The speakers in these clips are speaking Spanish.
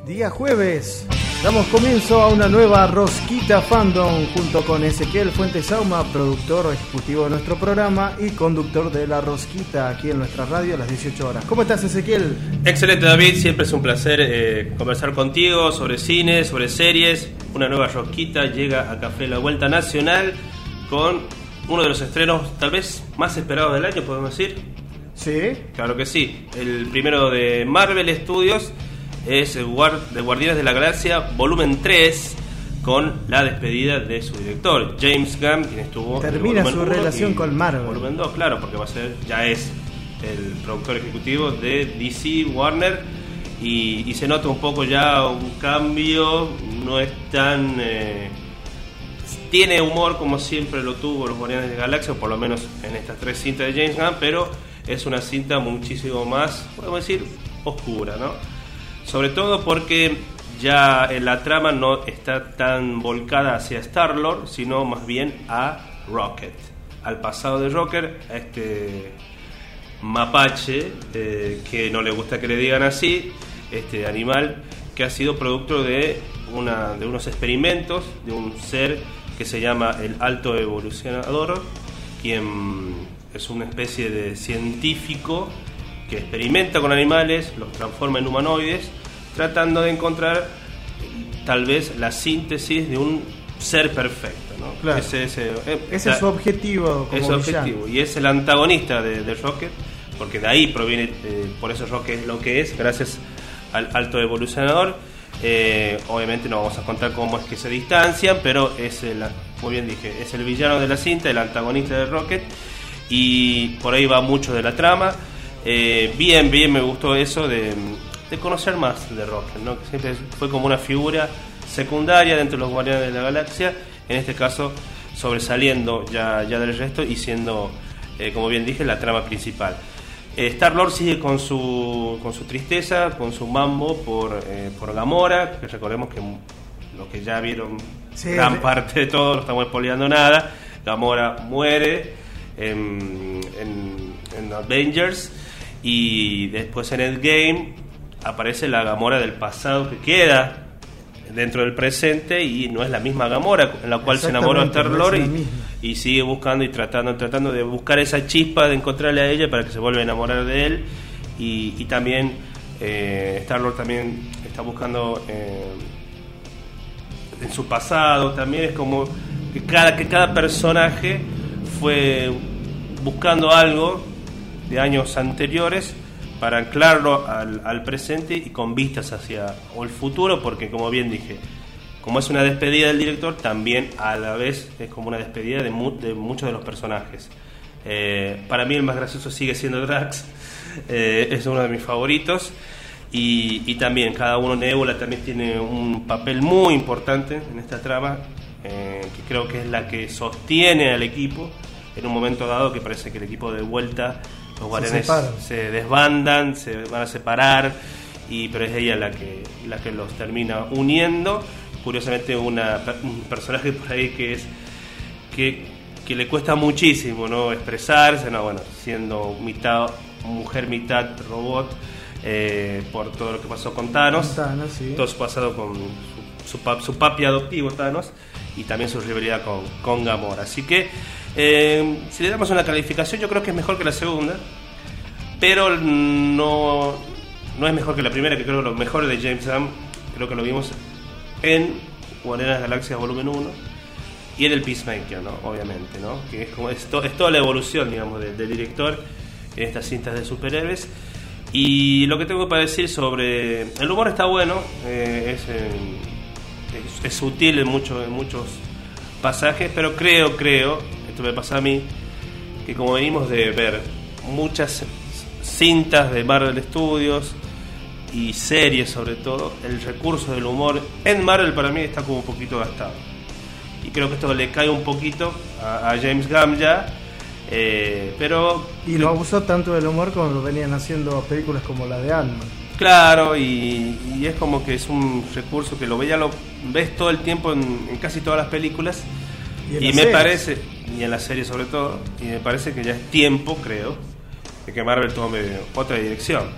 Día jueves, damos comienzo a una nueva Rosquita Fandom junto con Ezequiel Fuentes Sauma, productor ejecutivo de nuestro programa y conductor de La Rosquita aquí en nuestra radio a las 18 horas. ¿Cómo estás, Ezequiel? Excelente, David, siempre es un placer conversar contigo sobre cine, sobre series. Una nueva Rosquita llega a Café La Vuelta Nacional con uno de los estrenos tal vez más esperados del año, podemos decir. Sí. Claro que sí, el primero de Marvel Studios es de Guardianes de la Galaxia volumen 3, con la despedida de su director James Gunn, quien estuvo termina su relación con Marvel. Volumen 2, claro, porque ya es el productor ejecutivo de DC Warner, y se nota un poco ya un cambio. No es tan tiene humor como siempre lo tuvo los Guardianes de la Galaxia, o por lo menos en estas tres cintas de James Gunn, pero es una cinta muchísimo más, podemos decir, oscura, ¿no? Sobre todo porque ya la trama no está tan volcada hacia Star-Lord, sino más bien a Rocket, al pasado de Rocket, a este mapache que no le gusta que le digan así, este animal que ha sido producto de unos experimentos de un ser que se llama el Alto Evolucionador, quien es una especie de científico que experimenta con animales, los transforma en humanoides, tratando de encontrar tal vez la síntesis de un ser perfecto, ¿no? Claro. Ese es su objetivo como es objetivo, y es el antagonista de Rocket, porque de ahí proviene, por eso Rocket es lo que es, gracias al Alto Evolucionador. Obviamente no vamos a contar cómo es que se distancian, pero muy bien dije, es el villano de la cinta, el antagonista de Rocket, y por ahí va mucho de la trama. Bien, me gustó eso de conocer más de Rocket, ¿no? Que siempre fue como una figura secundaria dentro de los Guardianes de la Galaxia, en este caso sobresaliendo ya del resto y siendo, como bien dije, la trama principal. Star-Lord sigue con su tristeza, con su mambo por Gamora, que recordemos que los que ya vieron gran parte de todo, no estamos spoileando nada. Gamora muere en Avengers, y después en Endgame aparece la Gamora del pasado que queda dentro del presente, y no es la misma Gamora en la cual se enamoró Star-Lord, y sigue buscando y tratando de buscar esa chispa, de encontrarle a ella para que se vuelva a enamorar de él, y también Star-Lord también está buscando en su pasado. También es como que cada personaje fue buscando algo de años anteriores para anclarlo al presente y con vistas hacia el futuro, porque como bien dije, como es una despedida del director, también a la vez es como una despedida de muchos de los personajes. Para mí el más gracioso sigue siendo Drax, es uno de mis favoritos, y también cada uno, Nebula también tiene un papel muy importante en esta trama, que creo que es la que sostiene al equipo en un momento dado que parece que el equipo de vuelta, los Guardianes se desbandan, se van a separar, pero es ella la que los termina uniendo. Curiosamente un personaje por ahí que le cuesta muchísimo, ¿no?, expresarse, siendo mitad mujer, mitad robot, por todo lo que pasó con Thanos, sí. Todo su pasado con su papi adoptivo Thanos, y también su rivalidad con Gamora. Así que si le damos una calificación, yo creo que es mejor que la segunda, pero no es mejor que la primera, que creo que lo mejor de James Gunn creo que lo vimos en Guardianes de la Galaxia volumen 1 y en el Peacemaker, ¿no? Obviamente, ¿no? Que es toda la evolución, digamos, del director en estas cintas de superhéroes. Y lo que tengo para decir sobre el humor, está bueno, es sutil en muchos pasajes, pero creo, esto me pasa a mí, que como venimos de ver muchas cintas de Marvel Studios y series sobre todo, el recurso del humor en Marvel para mí está como un poquito gastado, y creo que esto le cae un poquito a James Gunn ya, pero... Y no abusó tanto del humor como lo venían haciendo películas como la de Ant-Man. Claro, y es como que es un recurso que lo ves todo el tiempo en casi todas las películas, y me parece, y en la serie sobre todo, y me parece que ya es tiempo, creo, de que Marvel tome otra dirección.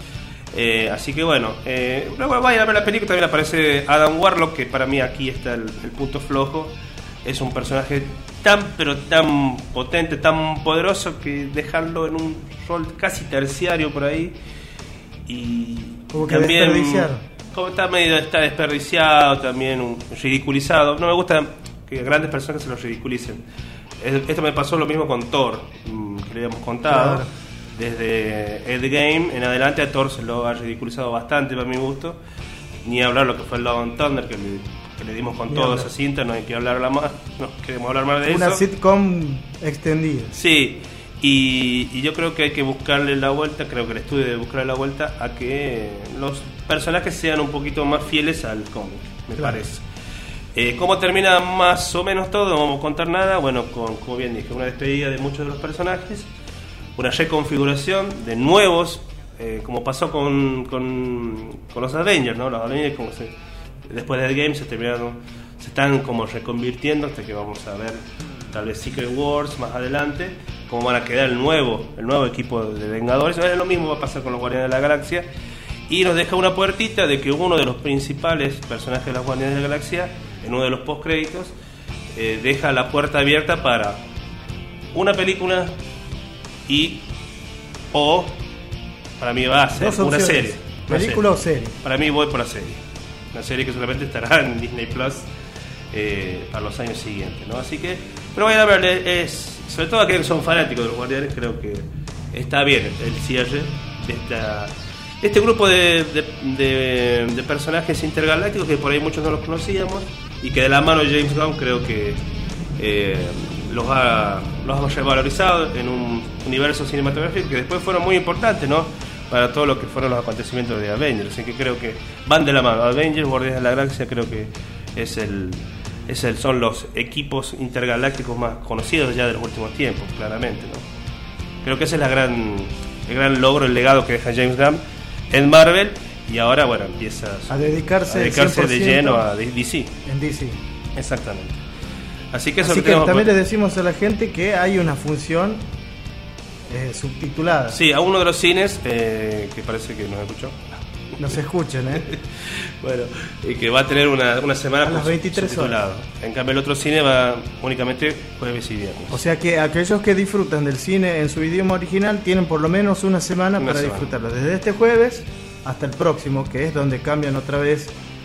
Así que bueno, luego vayan a ver la película. También aparece Adam Warlock, que para mí aquí está el punto flojo. Es un personaje tan pero tan potente, tan poderoso, que dejarlo en un rol casi terciario por ahí. Y como que también desperdiciar. Como está desperdiciado, también ridiculizado. No me gusta que grandes personas se lo ridiculicen. Esto me pasó lo mismo con Thor, que le habíamos contado. Claro. Desde Endgame en adelante a Thor se lo ha ridiculizado bastante para mi gusto. Ni hablar lo que fue el Love and Thunder, que le dimos con toda esa cinta. No hay que hablarla más, no queremos hablar más de eso. Una sitcom extendida. Sí, y yo creo que hay que buscarle la vuelta. Creo que el estudio debe buscarle la vuelta a que los personajes sean un poquito más fieles al cómic, me parece. ¿Cómo termina más o menos todo? No vamos a contar nada. Bueno, como bien dije, una despedida de muchos de los personajes, una reconfiguración de nuevos, como pasó con los Avengers, ¿no? Los Avengers, después de Endgame se están como reconvirtiendo, hasta que vamos a ver tal vez Secret Wars más adelante, cómo van a quedar el nuevo equipo de Vengadores. Lo mismo va a pasar con los Guardianes de la Galaxia, y nos deja una puertita de que uno de los principales personajes de los Guardianes de la Galaxia, en uno de los postcréditos, deja la puerta abierta para una película o para mí va a ser una serie. ¿Película o serie? Para mí voy por la serie. Una serie que solamente estará en Disney Plus para los años siguientes, ¿no? Así que, pero vayan a ver, sobre todo aquellos que son fanáticos de los Guardianes, creo que está bien el cierre de este grupo de personajes intergalácticos, que por ahí muchos no los conocíamos, y que de la mano de James Gunn creo que los ha revalorizado en un universo cinematográfico que después fueron muy importantes, ¿no?, para todo lo que fueron los acontecimientos de Avengers. Así que creo que van de la mano. Avengers, Guardianes de la Galaxia, creo que son los equipos intergalácticos más conocidos ya de los últimos tiempos, claramente, ¿no? Creo que ese es el gran logro, el legado que deja James Gunn en Marvel, y ahora, bueno, empieza a dedicarse de lleno a DC. En DC. Exactamente. Así que también le decimos a la gente que hay una función subtitulada. Sí, a uno de los cines, que parece que nos escuchó. Nos escuchen, Bueno, y que va a tener una semana a las 23 horas. En cambio, el otro cine va únicamente jueves y viernes. O sea que aquellos que disfrutan del cine en su idioma original tienen por lo menos una semana para disfrutarlo. Desde este jueves hasta el próximo, que es donde cambian otra vez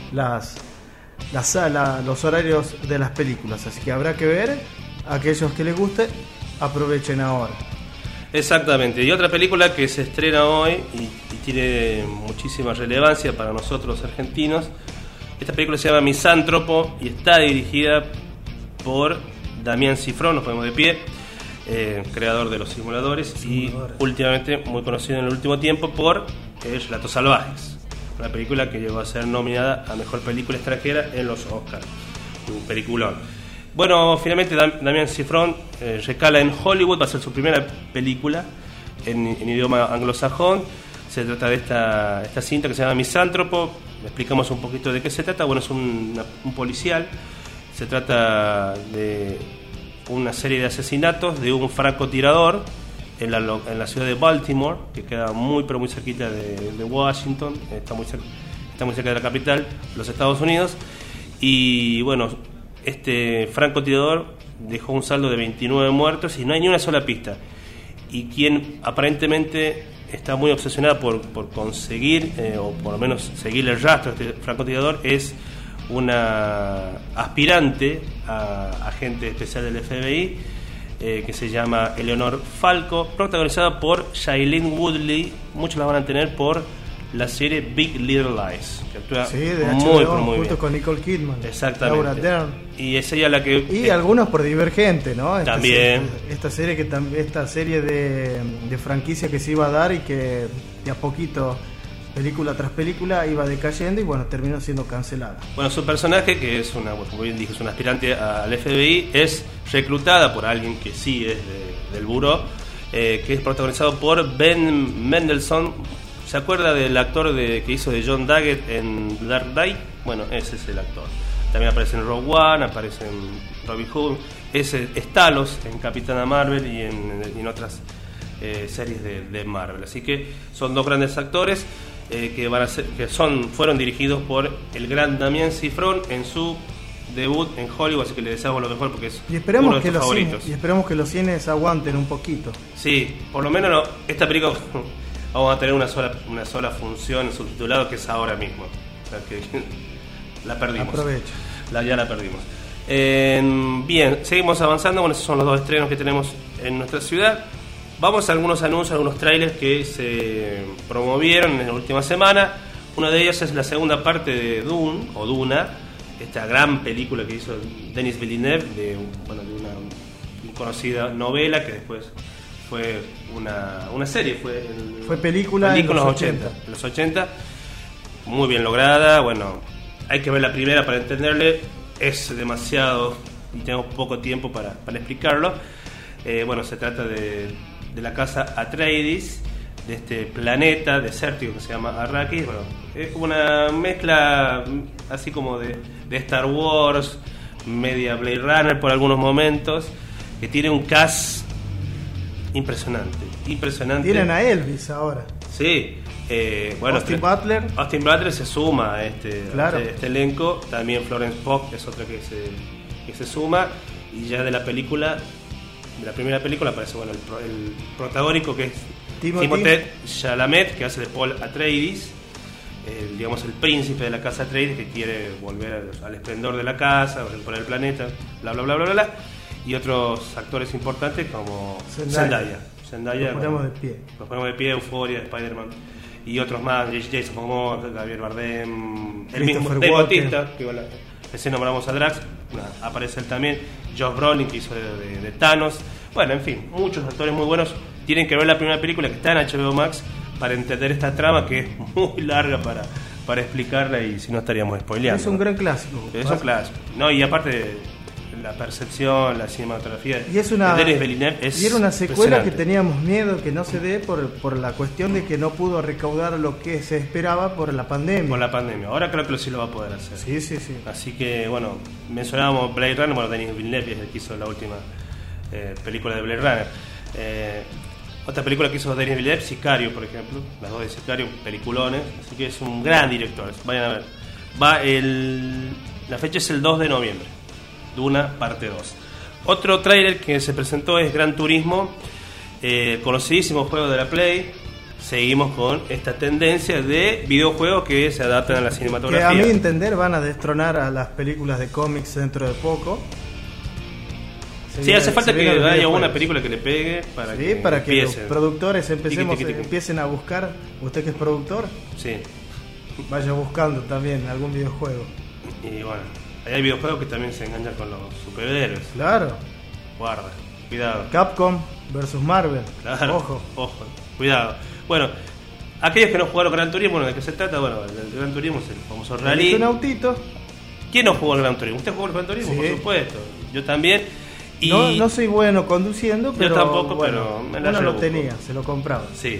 los horarios de las películas. Así que habrá que ver. Aquellos que les guste, aprovechen ahora. Exactamente. Y otra película que se estrena hoy y tiene muchísima relevancia para nosotros los argentinos. Esta película se llama Misántropo y está dirigida por Damián Cifrón, nos ponemos de pie, creador de Los Simuladores, y últimamente muy conocido en el último tiempo por Relatos Salvajes, una película que llegó a ser nominada a Mejor Película Extranjera en los Oscars. Un peliculón. Bueno, finalmente Damián Cifrón recala en Hollywood, va a ser su primera película en idioma anglosajón. Se trata de esta cinta que se llama Misántropo. Explicamos un poquito de qué se trata. Bueno, es un policial. Se trata de una serie de asesinatos de un francotirador en la ciudad de Baltimore, que queda muy pero muy cerquita de Washington. Está muy cerca de la capital, los Estados Unidos. Y bueno, este francotirador dejó un saldo de 29 muertos y no hay ni una sola pista. Y quien aparentemente está muy obsesionada por conseguir, o por lo menos seguir el rastro de este francotirador, es una aspirante a agente especial del FBI, que se llama Eleanor Falco, protagonizada por Shailene Woodley. Muchos la van a tener por la serie Big Little Lies, que actúa de muy junto bien con Nicole Kidman, exactamente, Laura Dern, y es ella la que y algunos por Divergente, ¿no? También esta serie de franquicia que se iba a dar y que de a poquito, película tras película, iba decayendo y bueno, terminó siendo cancelada. Bueno, su personaje, que es como bien dije, es una aspirante al FBI, es reclutada por alguien que sí es del buró, que es protagonizado por Ben Mendelsohn. ¿Se acuerda del actor que hizo de John Daggett en Dark Knight? Bueno, ese es el actor. También aparece en Rogue One, aparece en Robin Hood, es Talos en Capitana Marvel y en otras series de Marvel. Así que son dos grandes actores. fueron dirigidos por el gran Damien Cifrón en su debut en Hollywood, así que le deseamos lo mejor porque es uno de sus favoritos. Y esperemos que los cines aguanten un poquito. Sí, por lo menos esta película vamos a tener una sola función subtitulado, que es ahora mismo. O sea que la perdimos. Aprovecho. Ya la perdimos. Bien, seguimos avanzando. Bueno, esos son los dos estrenos que tenemos en nuestra ciudad. Vamos a algunos anuncios, algunos trailers que se promovieron en la última semana. Una de ellas es la segunda parte de Dune, o Duna, esta gran película que hizo Denis Villeneuve de una conocida novela que después fue una serie, fue película en los 80. En los 80, muy bien lograda. Bueno, hay que ver la primera para entenderle, es demasiado y tenemos poco tiempo para explicarlo. Bueno, se trata de la casa Atreides, de este planeta desértico que se llama Arrakis. Bueno, es como una mezcla así como de Star Wars, media Blade Runner por algunos momentos, que tiene un cast impresionante. Tienen a Elvis ahora. Sí, bueno, Austin Butler se suma a este elenco. También Florence Pugh es otra que se suma. Y ya de la primera película aparece el protagónico, que es Timothée Chalamet, que hace de Paul Atreides, digamos el príncipe de la casa Atreides, que quiere volver al esplendor de la casa, por el planeta, bla bla bla bla bla. Y otros actores importantes como Zendaya. Nos ponemos de pie, Euphoria, Spider-Man y otros más, Jason Momoa, Javier Bardem, el mismo Dave Bautista, que recién nombramos a Drax, aparece él también, Josh Brolin, que hizo de Thanos. Bueno, en fin, muchos actores muy buenos. Tienen que ver la primera película, que está en HBO Max, para entender esta trama, que es muy larga para explicarla, y si no estaríamos spoileando. Es un gran clásico. Es un clásico. No, y aparte la percepción, la cinematografía de Denis Villeneuve y era una secuela que teníamos miedo que no se dé por la cuestión de que no pudo recaudar lo que se esperaba por la pandemia. Ahora creo que sí lo va a poder hacer. Sí. Así que, bueno, mencionábamos Blade Runner. Bueno, Denis Villeneuve es el que hizo la última película de Blade Runner. Otra película que hizo Denis Villeneuve, Sicario, por ejemplo. Las dos de Sicario, peliculones. Así que es un gran director. Vayan a ver. La fecha es el 2 de noviembre. Duna, parte 2. Otro tráiler que se presentó es Gran Turismo, conocidísimo juego de la Play. Seguimos con esta tendencia de videojuegos que se adaptan a la cinematografía. Que a mi entender van a destronar a las películas de cómics dentro de poco. Sí, hace falta que haya una película que le pegue para que los productores empiecen a buscar. Usted que es productor, sí, vaya buscando también algún videojuego. Y bueno, hay videojuegos que también se enganchan con los superhéroes. Claro. Guarda, cuidado. Capcom versus Marvel. Claro. Ojo, cuidado. Bueno, aquellos que no jugaron Gran Turismo, ¿de qué se trata? Bueno, el Gran Turismo es el famoso rally. ¿Es un autito? ¿Quién no jugó el Gran Turismo? ¿Usted jugó el Gran Turismo? Sí. Por supuesto. Yo también. Y no soy bueno conduciendo, pero yo tampoco, bueno, pero uno lo tenía, se lo compraba. Sí.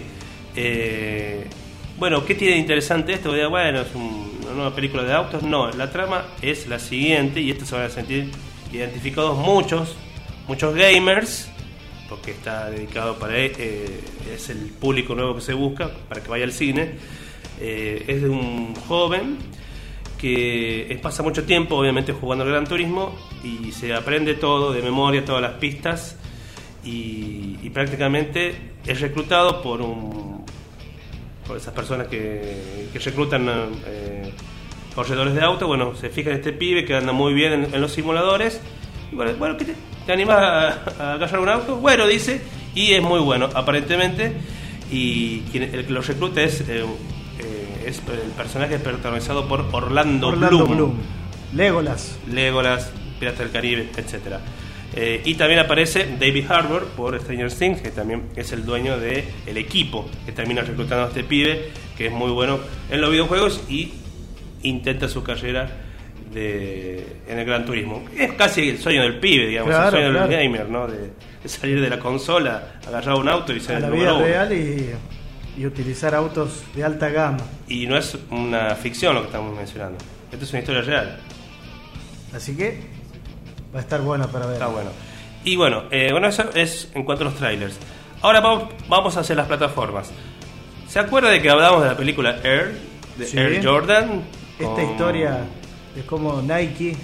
Bueno, ¿qué tiene de interesante esto? Bueno, es una nueva película de autos. No, la trama es la siguiente, y esto se van a sentir identificados muchos gamers, porque está dedicado para es el público nuevo que se busca para que vaya al cine. Es de un joven que pasa mucho tiempo obviamente jugando al Gran Turismo y se aprende todo de memoria, todas las pistas, y prácticamente es reclutado por esas personas que reclutan corredores de auto. Bueno, se fija en este pibe que anda muy bien en los simuladores, y bueno, ¿te animas a agarrar un auto? Bueno, dice, y es muy bueno aparentemente, y el que lo recluta es el personaje protagonizado por Orlando Bloom. Legolas, Piratas del Caribe, etcétera. Y también aparece David Harbour por Stranger Things, que también es el dueño del equipo que termina reclutando a este pibe, que es muy bueno en los videojuegos y intenta su carrera en el Gran Turismo. Es casi el sueño del pibe, digamos, el sueño del gamer, ¿no? De salir de la consola, agarrar un auto y ser el número uno. La vida real y utilizar autos de alta gama. Y no es una ficción lo que estamos mencionando. Esto es una historia real. Así que va a estar bueno para ver. Está bueno. Y bueno, eso es en cuanto a los trailers. Ahora vamos hacia las plataformas. ¿Se acuerda de que hablábamos de la película Air? De Sí. Air Jordan. Esta historia de cómo Nike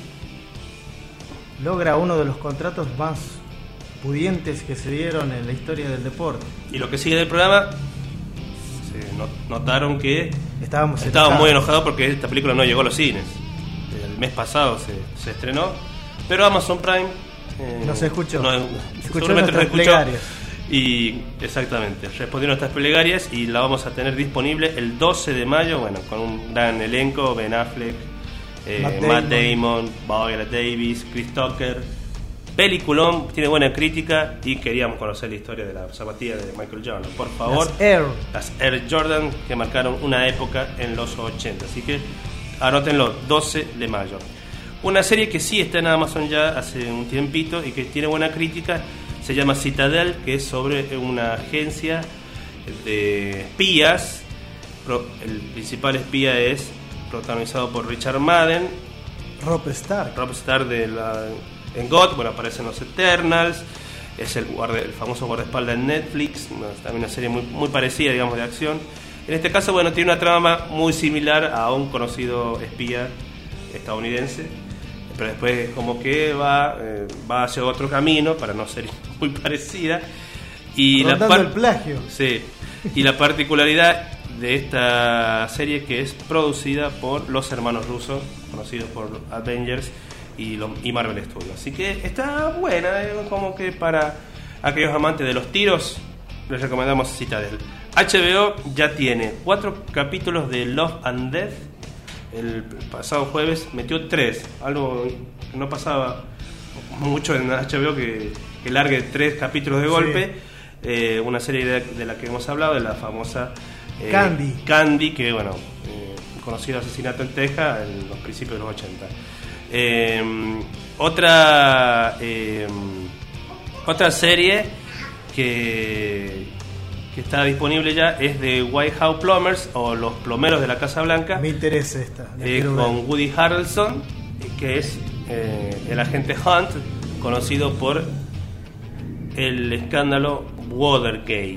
logra uno de los contratos más pudientes que se dieron en la historia del deporte. Y lo que sigue del programa, notaron que Estábamos muy enojados porque esta película no llegó a los cines. El mes pasado se estrenó, pero Amazon Prime no se escuchó. Seguramente nuestras plegarias. Y exactamente, respondieron a estas plegarias y la vamos a tener disponible el 12 de mayo, bueno, con un gran elenco: Ben Affleck, Matt Damon, Viola Davis, Chris Tucker. Peliculón, tiene buena crítica y queríamos conocer la historia de la zapatilla de Michael Jordan. Por favor, las Air Jordan que marcaron una época en los 80. Así que anótenlo, 12 de mayo. Una serie que sí está en Amazon ya hace un tiempito y que tiene buena crítica, se llama Citadel, que es sobre una agencia de espías. El principal espía es protagonizado por Richard Madden, Robb Stark en GOT, bueno, aparecen los Eternals, es el famoso guardaespaldas en Netflix, también una serie muy parecida, digamos, de acción. En este caso, bueno, tiene una trama muy similar a un conocido espía estadounidense, pero después como que va hacia otro camino para no ser muy parecida. Y el plagio. Sí, y la particularidad de esta serie que es producida por los hermanos rusos, conocidos por Avengers y Marvel Studios. Así que está buena, como que para aquellos amantes de los tiros les recomendamos Citadel. HBO ya tiene 4 capítulos de Love and Death. El pasado jueves metió 3, algo que no pasaba mucho en HBO, que largue 3 capítulos de golpe. Sí. Una serie de la que hemos hablado, de la famosa Candy, que bueno, conocido asesinato en Texas en los principios de los 80. Otra serie que está disponible ya es de White House Plumbers, o Los Plomeros de la Casa Blanca. Me interesa esta. Con Woody Harrelson, que es el agente Hunt, conocido por el escándalo Watergate.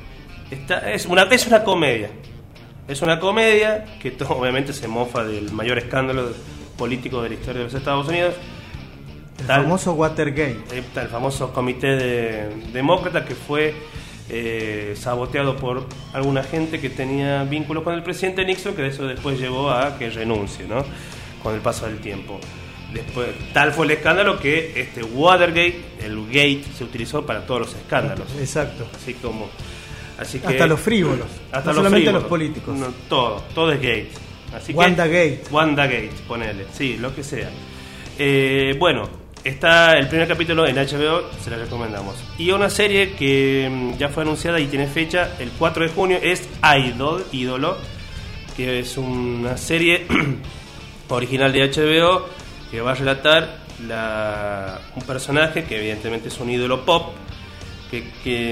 Es una comedia. Es una comedia que obviamente se mofa del mayor escándalo político de la historia de los Estados Unidos. El famoso Watergate. El famoso comité demócrata que fue saboteado por alguna gente que tenía vínculos con el presidente Nixon, que eso después llevó a que renuncie, ¿no? Con el paso del tiempo. Después, tal fue el escándalo que este Watergate, el gate, se utilizó para todos los escándalos. Exacto. Así que hasta los frívolos. Hasta no los solamente frívolos. Los políticos. No, todo es gate. Así WandaGate, ponele, sí, lo que sea. Bueno, está el primer capítulo en HBO, se la recomendamos. Y una serie que ya fue anunciada y tiene fecha el 4 de junio es Ídolo, que es una serie original de HBO que va a relatar un personaje que evidentemente es un ídolo pop, que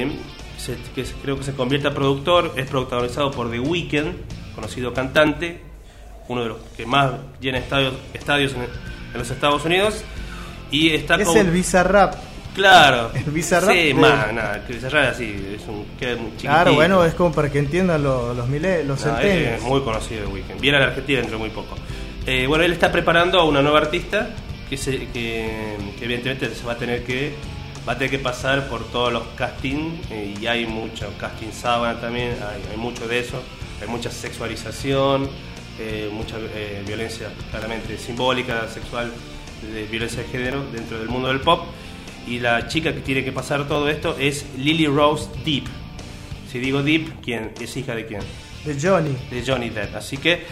creo que se convierte a productor. Es protagonizado por The Weeknd, conocido cantante, uno de los que más llena estadios en los Estados Unidos. Y está el Bizarrap. Claro. El Bizarrap. Sí, el Bizarrap así, queda muy chiquitito. Claro, bueno, es como para que entiendan los centenios. Es muy conocido The Weeknd. Viene a la Argentina dentro de muy poco. Bueno, él está preparando a una nueva artista que evidentemente se va a tener que pasar por todos los castings, y hay mucho casting sábana también, hay mucho de eso, hay mucha sexualización, mucha violencia claramente simbólica, sexual, de violencia de género dentro del mundo del pop. Y la chica que tiene que pasar todo esto es Lily Rose Depp. Si digo Depp, ¿quién? ¿Es hija de quién? De Johnny Depp. Así que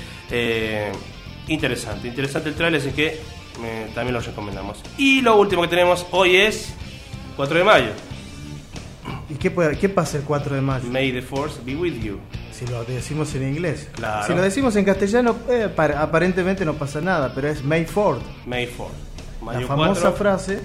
interesante el trailer, así que también lo recomendamos. Y lo último que tenemos hoy es 4 de mayo. ¿Y qué pasa el 4 de mayo? May the Force be with you. Si lo decimos en inglés. Claro. Si lo decimos en castellano, aparentemente no pasa nada, pero es May 4th. May 4th. La famosa frase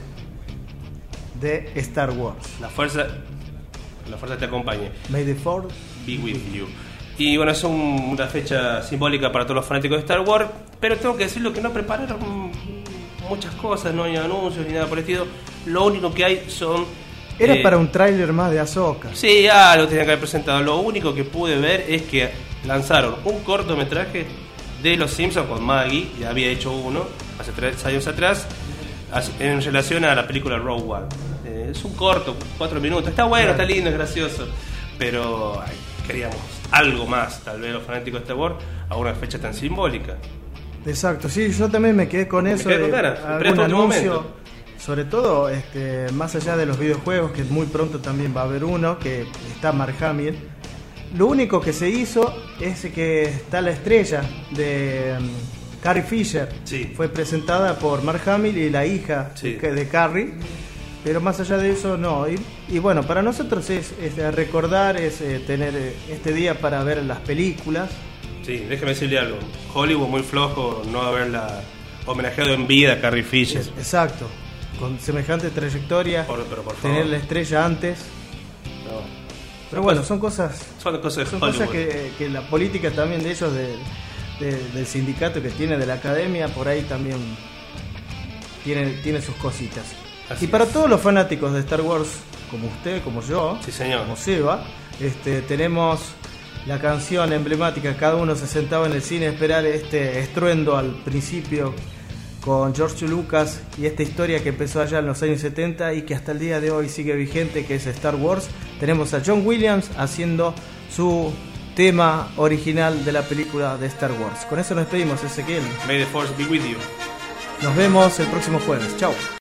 de Star Wars. La fuerza te acompañe. May the 4th be with you. Y bueno, es una fecha simbólica para todos los fanáticos de Star Wars, pero tengo que decirlo que no prepararon muchas cosas, no hay anuncios ni nada por el estilo. Lo único que hay son Era para un tráiler más de Ahsoka. Sí, ya lo tenían que haber presentado. Lo único que pude ver es que lanzaron un cortometraje de Los Simpsons con Maggie, ya había hecho uno hace 3 años atrás, en relación a la película Rogue One. Es un corto, 4 minutos, está bueno, está lindo, es gracioso, pero queríamos algo más, tal vez los fanáticos de Star Wars, a una fecha tan simbólica. Exacto, sí, yo también me quedé con eso. Quedé con ganas, algún anuncio, momento. Sobre todo, más allá de los videojuegos, que muy pronto también va a haber uno, que está Mark Hamill. Lo único que se hizo es que está la estrella de Carrie Fisher. Sí. Fue presentada por Mark Hamill y la hija de Carrie. Pero más allá de eso, no. Y bueno, para nosotros es recordar, es tener este día para ver las películas. Sí, déjeme decirle algo. Hollywood muy flojo no haberla homenajeado en vida a Carrie Fisher. Exacto. Con semejante trayectoria, pero por favor, tener la estrella antes. No. Pero bueno, son cosas que la política también de ellos, del sindicato que tiene, de la academia, por ahí también tiene sus cositas. Así para es. Todos los fanáticos de Star Wars, como usted, como yo, sí, señor, como Seba, tenemos la canción emblemática. Cada uno se sentaba en el cine a esperar este estruendo al principio con George Lucas y esta historia que empezó allá en los años 70 y que hasta el día de hoy sigue vigente, que es Star Wars. Tenemos a John Williams haciendo su tema original de la película de Star Wars. Con eso nos despedimos, Ezequiel. May the Force be with you. Nos vemos el próximo jueves. Chao.